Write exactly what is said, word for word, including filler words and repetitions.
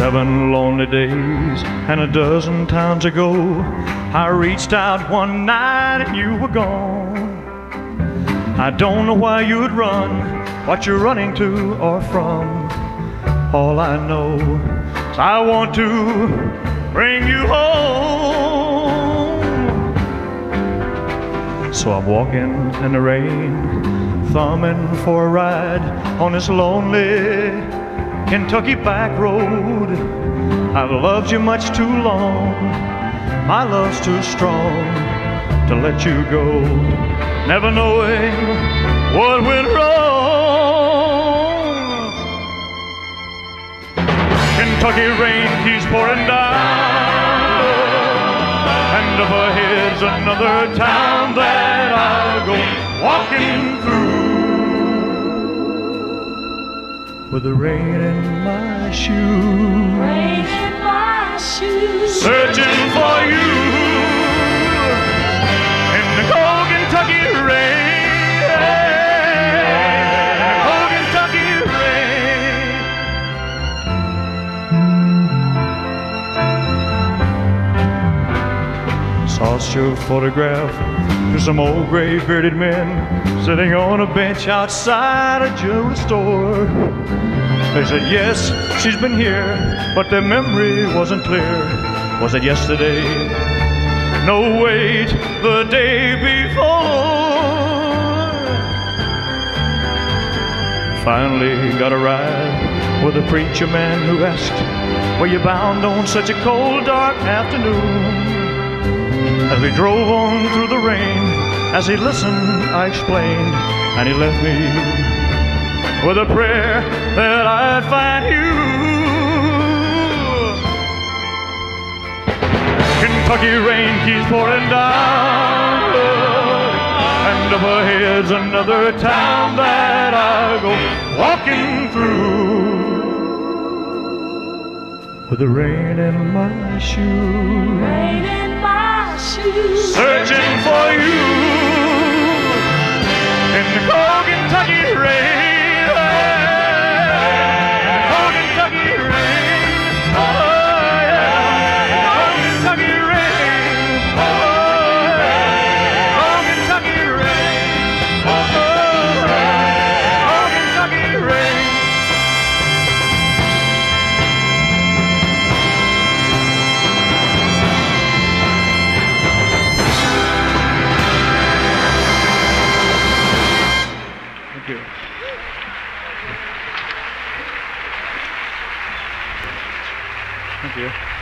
Seven lonely days and a dozen towns ago, I reached out one night and you were gone. I don't know why you'd run, what you're running to or from. All I know is I want to bring you home. So I'm walking in the rain, thumbing for a ride on this lonely Kentucky back road. I've loved you much too long, my love's too strong to let you go, never knowing what went wrong. Kentucky rain keeps pouring down, and up ahead's another town that I'll go walking through, with the rain in my shoes, rain in my shoes, searching for you in the cold Kentucky rain, cold Kentucky rain. Tossed your photograph to some old gray-bearded men sitting on a bench outside a jewelry store. They said, yes, she's been here, but their memory wasn't clear. Was it yesterday? No, wait, the day before. Finally got a ride with a preacher man who asked, were you bound on such a cold, dark afternoon? As we drove on through the rain, as he listened, I explained, and he left me with a prayer that I'd find you. Kentucky rain keeps pouring down, and up ahead's another town that I'll go walking through, with the rain in my shoes, rain in my shoes, searching for you in the cold Kentucky rain. Thank you. Thank you.